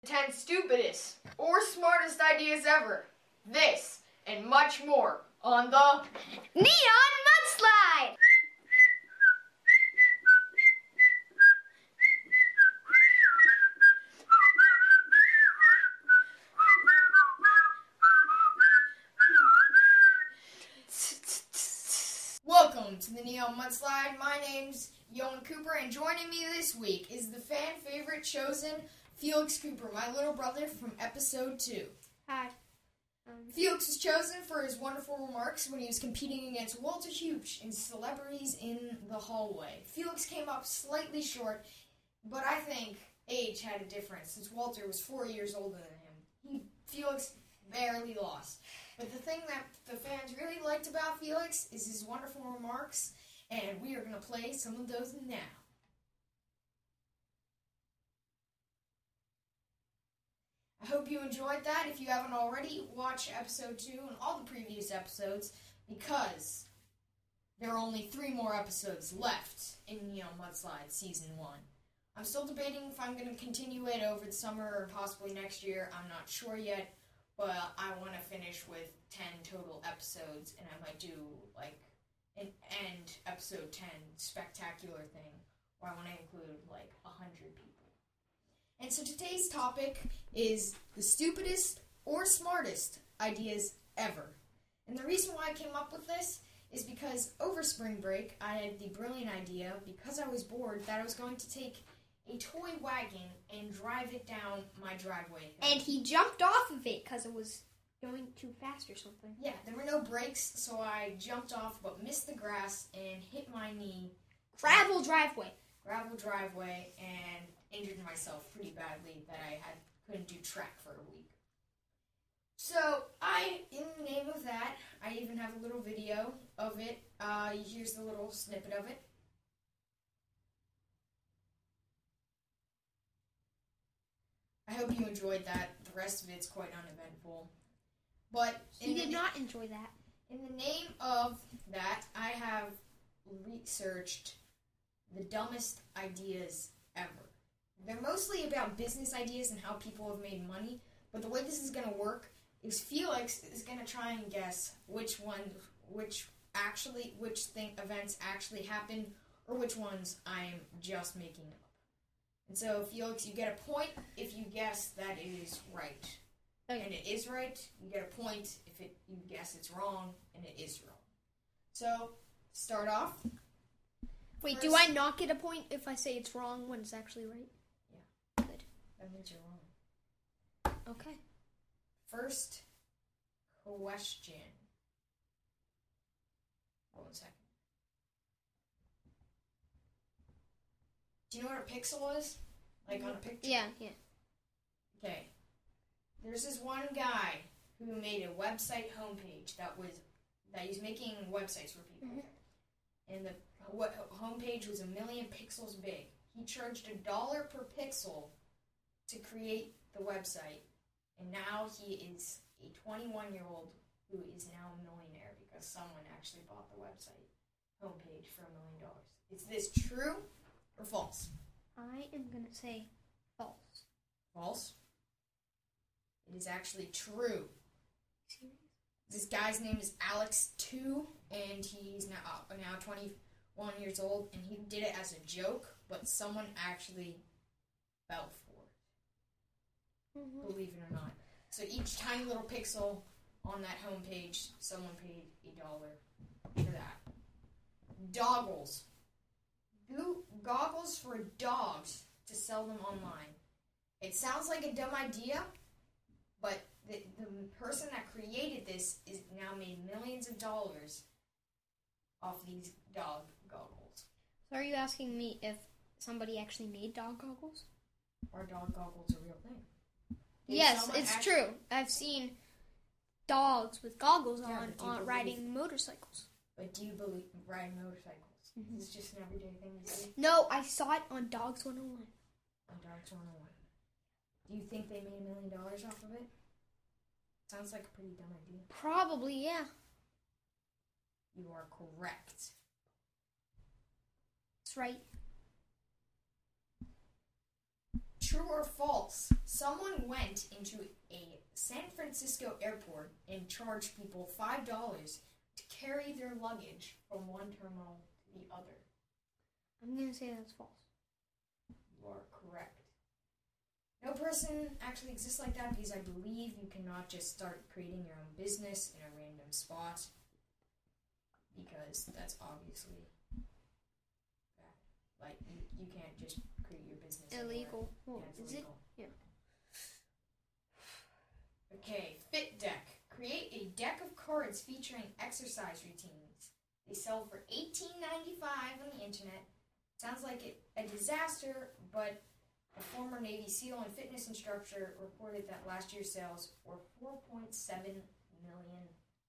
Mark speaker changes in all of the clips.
Speaker 1: 10 stupidest or smartest ideas ever. This and much more on the
Speaker 2: Neon Mudslide!
Speaker 1: Welcome to the Neon Mudslide. My name's Yohan Cooper, and joining me this week is the fan favorite chosen Felix Cooper, my little brother from episode 2.
Speaker 2: Hi.
Speaker 1: Felix was chosen for his wonderful remarks when he was competing against Walter Hughes in Celebrities in the Hallway. Felix came up slightly short, but I think age had a difference since Walter was 4 years older than him. Felix barely lost. But the thing that the fans really liked about Felix is his wonderful remarks, and we are going to play some of those now. I hope you enjoyed that. If you haven't already, watch episode 2 and all the previous episodes, because there are only 3 more episodes left in Neon Mudslide Season 1. I'm still debating if I'm going to continue it over the summer or possibly next year. I'm not sure yet, but I want to finish with 10 total episodes, and I might do, like, an end episode 10 spectacular thing, where I want to include, like, 100 people. And so today's topic is the stupidest or smartest ideas ever. And the reason why I came up with this is because over spring break, I had the brilliant idea, because I was bored, that I was going to take a toy wagon and drive it down my driveway.
Speaker 2: And he jumped off of it because it was going too fast or something.
Speaker 1: Yeah, there were no brakes, so I jumped off but missed the grass and hit my knee.
Speaker 2: Gravel driveway,
Speaker 1: and injured myself pretty badly that I couldn't do track for a week. So, in the name of that, I even have a little video of it. Here's the little snippet of it. I hope you enjoyed that. The rest of it's quite uneventful. But
Speaker 2: he did not enjoy that.
Speaker 1: In the name of that, I have researched the dumbest ideas ever. They're mostly about business ideas and how people have made money, but the way this is going to work is Felix is going to try and guess which events actually happened, or which ones I'm just making up. And so, Felix, you get a point if you guess that it is right.
Speaker 2: Okay.
Speaker 1: And it is right. You get a point if you guess it's wrong, and it is wrong. So, start off.
Speaker 2: Wait,
Speaker 1: First,
Speaker 2: do I not get a point if I say it's wrong when it's actually right?
Speaker 1: Yeah.
Speaker 2: Good.
Speaker 1: That means you're wrong.
Speaker 2: Okay.
Speaker 1: First question. 1 second. Do you know what a pixel is? Like on a picture?
Speaker 2: Yeah.
Speaker 1: Okay. There's this one guy who made a website homepage that he's making websites for people. Mm-hmm. And the homepage was 1 million pixels big. He charged $1 per pixel to create the website. And now he is a 21-year-old who is now a millionaire because someone actually bought the website homepage for $1 million. Is this true or false?
Speaker 2: I am going to say false.
Speaker 1: False? It is actually true.
Speaker 2: Serious?
Speaker 1: This guy's name is Alex2, and he's now 21 years old, and he did it as a joke, but someone actually fell for it. Mm-hmm. Believe it or not. So each tiny little pixel on that homepage, someone paid $1 for that. Doggles. Goggles for dogs to sell them online. It sounds like a dumb idea, but the person that created this is now made millions of dollars off these dog goggles.
Speaker 2: So are you asking me if somebody actually made dog goggles?
Speaker 1: Are dog goggles a real thing?
Speaker 2: Yes, it's true. I've seen dogs with goggles on riding motorcycles.
Speaker 1: But do you believe riding motorcycles? Mm-hmm. Is this just an everyday thing you see?
Speaker 2: No, I saw it on Dogs 101.
Speaker 1: On Dogs 101. Do you think they made $1 million off of it? Sounds like a pretty dumb idea.
Speaker 2: Probably, yeah.
Speaker 1: You are correct.
Speaker 2: That's right.
Speaker 1: True or false? Someone went into a San Francisco airport and charged people $5 to carry their luggage from one terminal to the other.
Speaker 2: I'm going to say that's false.
Speaker 1: You are correct. No person actually exists like that because I believe you cannot just start creating your own business in a random spot because that's obviously bad. Like, you can't just create your business
Speaker 2: illegal.
Speaker 1: Well, yeah, it's illegal.
Speaker 2: Yeah.
Speaker 1: Okay, Fit Deck. Create a deck of cards featuring exercise routines. They sell for $18.95 on the internet. Sounds like a disaster, but a former Navy SEAL and fitness instructor reported that last year's sales were $4.7 million.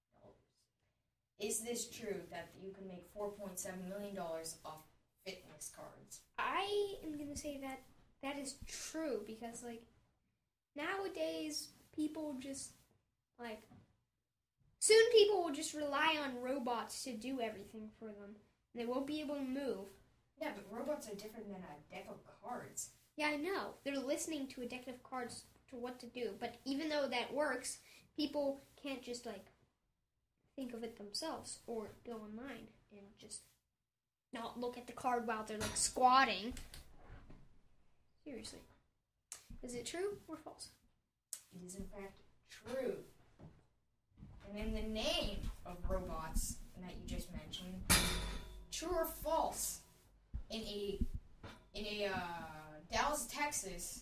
Speaker 1: Is this true that you can make $4.7 million off fitness cards?
Speaker 2: I am going to say that is true because, like, nowadays people just, like, soon people will just rely on robots to do everything for them. They won't be able to move.
Speaker 1: Yeah, but robots are different than a deck of cards.
Speaker 2: Yeah, I know. They're listening to a deck of cards to what to do. But even though that works, people can't just, like, think of it themselves or go online and just not look at the card while they're, like, squatting. Seriously. Is it true or false?
Speaker 1: It is, in fact, true. And in the name of robots that you just mentioned, true or false? In a Dallas, Texas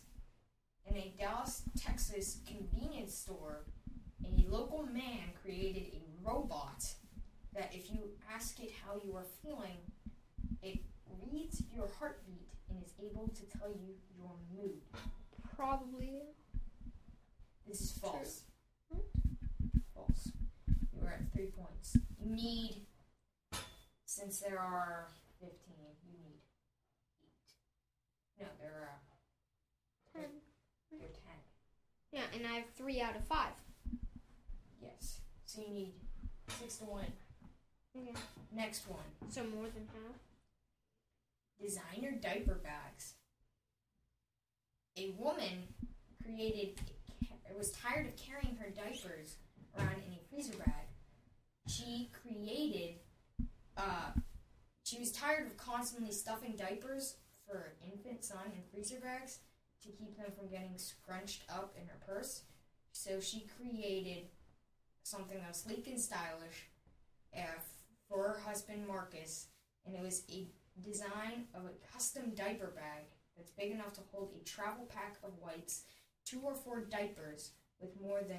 Speaker 1: convenience store, a local man created a robot that if you ask it how you are feeling, it reads your heartbeat and is able to tell you your mood.
Speaker 2: Probably.
Speaker 1: This is false.
Speaker 2: True.
Speaker 1: False. You are at 3 points. You need, since there are 15, you need 8. No, there are
Speaker 2: 10.
Speaker 1: There are 10.
Speaker 2: Yeah, and I have 3 out of 5.
Speaker 1: Yes. So you need 6 to win.
Speaker 2: Okay.
Speaker 1: Next one.
Speaker 2: So more than half.
Speaker 1: Designer diaper bags. A woman was tired of carrying her diapers around in a freezer bag. She was tired of constantly stuffing diapers for her infant son in freezer bags to keep them from getting scrunched up in her purse. So she created something that was sleek and stylish for her husband Marcus, and it was a design of a custom diaper bag that's big enough to hold a travel pack of wipes, 2 or 4 diapers, with more than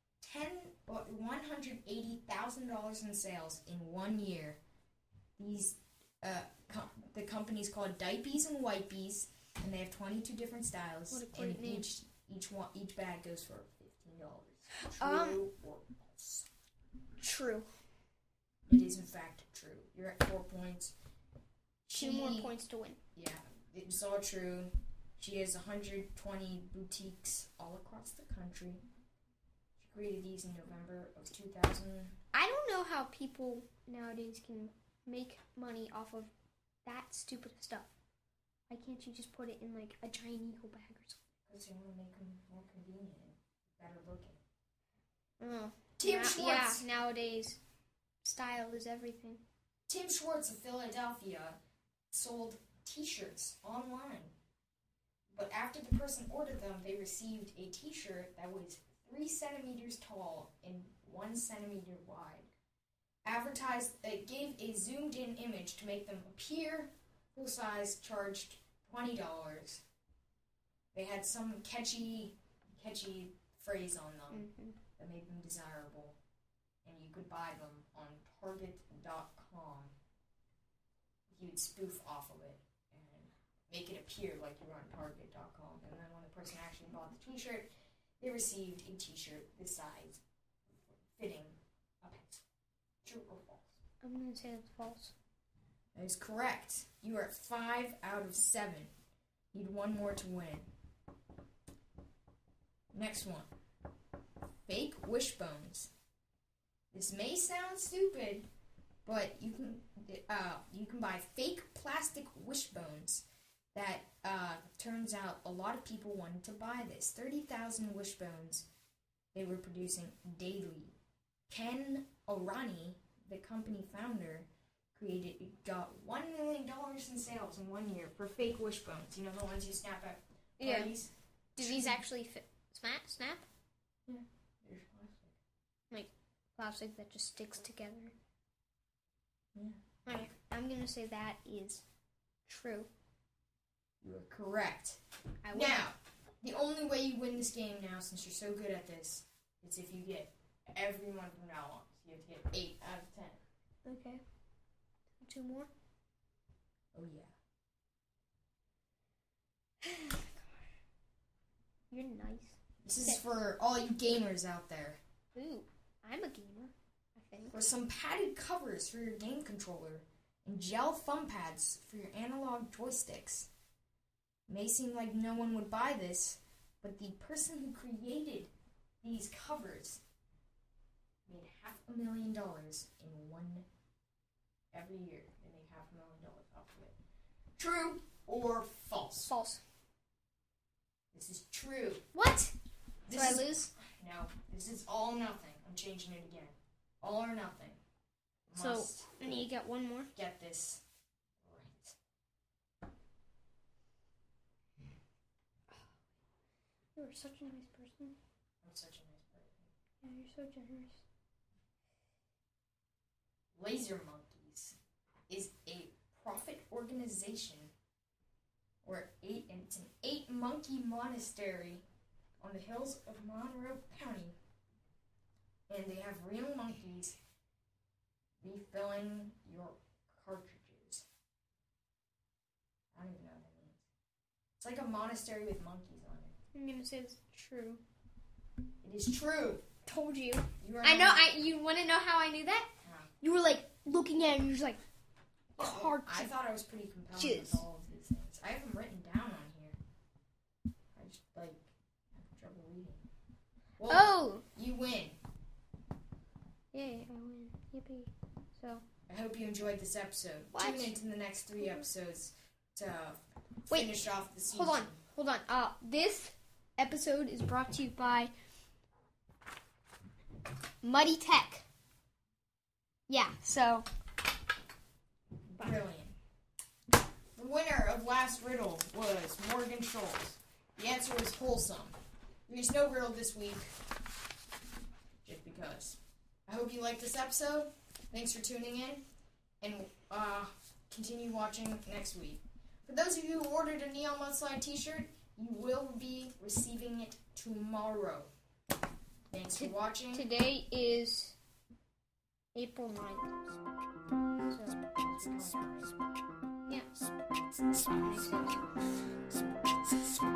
Speaker 1: $180,000 in sales in 1 year. These the company's called Diapies and Wipies, and they have 22 different styles.
Speaker 2: What a great name.
Speaker 1: Each bag goes for $15. True or false?
Speaker 2: True.
Speaker 1: It is in fact true. You're at 4 points.
Speaker 2: 2 more points to win.
Speaker 1: Yeah, it's all true. She has 120 boutiques all across the country. She created these in November of 2000.
Speaker 2: I don't know how people nowadays can make money off of that stupid stuff. Why can't you just put it in, like, a giant eagle bag or something?
Speaker 1: Because they want to make them more convenient and better looking.
Speaker 2: Oh.
Speaker 1: Tim Schwartz.
Speaker 2: Yeah, nowadays, style is everything.
Speaker 1: Tim Schwartz of Philadelphia sold t-shirts online. But after the person ordered them, they received a t-shirt that was 3 centimeters tall and 1 centimeter wide. It gave a zoomed-in image to make them appear full size, charged $20. They had some catchy phrase on them that made them desirable, and you could buy them on Target.com. You would spoof off of it and make it appear like you were on Target.com, and then when the person actually bought the t-shirt, they received a t-shirt this size, fitting a pencil. True or false?
Speaker 2: I'm going to say that's false.
Speaker 1: That is correct. You are at 5 out of 7. Need 1 more to win. Next one. Fake wishbones. This may sound stupid, but you can buy fake plastic wishbones that turns out a lot of people wanted to buy this. 30,000 Wishbones they were producing daily. Ken Orani, the company founder, got $1 million in sales in 1 year for fake Wishbones. You know, the ones you snap at parties?
Speaker 2: Do these actually snap?
Speaker 1: Yeah. There's plastic.
Speaker 2: Like plastic that just sticks together?
Speaker 1: Yeah.
Speaker 2: Alright, I'm going to say that is true.
Speaker 1: You are correct.
Speaker 2: I will.
Speaker 1: Now, the only way you win this game now, since you're so good at this, is if you get everyone from now on. So you have to get 8 out of 10.
Speaker 2: Okay. 2 more?
Speaker 1: Oh, yeah.
Speaker 2: You're nice.
Speaker 1: This is for all you gamers out there.
Speaker 2: Ooh, I'm a gamer, I think.
Speaker 1: For some padded covers for your game controller and gel thumb pads for your analog joysticks. May seem like no one would buy this, but the person who created these covers made $500,000 every year. They make $500,000 off of it. True or false?
Speaker 2: False.
Speaker 1: This is true.
Speaker 2: What?
Speaker 1: This
Speaker 2: So I
Speaker 1: is,
Speaker 2: lose?
Speaker 1: No, this is all or nothing. I'm changing it again. All or nothing. Must
Speaker 2: I need to get one more.
Speaker 1: get this right.
Speaker 2: You're such a nice person.
Speaker 1: I'm such a nice person.
Speaker 2: Yeah, you're so generous.
Speaker 1: Laser Monkeys is a profit organization, and it's an 8-monkey monastery on the hills of Monroe County, and they have real monkeys refilling your cartridges. I don't even know what that means. It's like a monastery with monkeys on it.
Speaker 2: I'm gonna say it's true.
Speaker 1: It is true.
Speaker 2: Told you.
Speaker 1: You are
Speaker 2: I know.
Speaker 1: not-
Speaker 2: You want to know how I knew that?
Speaker 1: How?
Speaker 2: You were like looking at it and you're just like,
Speaker 1: Yeah, well,
Speaker 2: cartridge.
Speaker 1: I thought I was pretty compelling
Speaker 2: Cheers.
Speaker 1: with all of these things. I have them written down on here. I just have trouble reading. Well,
Speaker 2: Oh!
Speaker 1: you win.
Speaker 2: Yay, I win. Yippee. So,
Speaker 1: I hope you enjoyed this episode.
Speaker 2: What?
Speaker 1: Tune into the next 3 episodes to
Speaker 2: Wait,
Speaker 1: finish off the season.
Speaker 2: hold on. This episode is brought to you by Muddy Tech. Yeah, so.
Speaker 1: Brilliant. The winner of last riddle was Morgan Schultz. The answer was wholesome. There's no riddle this week, just because. I hope you liked this episode. Thanks for tuning in, and continue watching next week. For those of you who ordered a Neon Mudslide t-shirt, you will be receiving it tomorrow. Thanks for watching.
Speaker 2: Today is April 9th. So, yeah. Makes sense.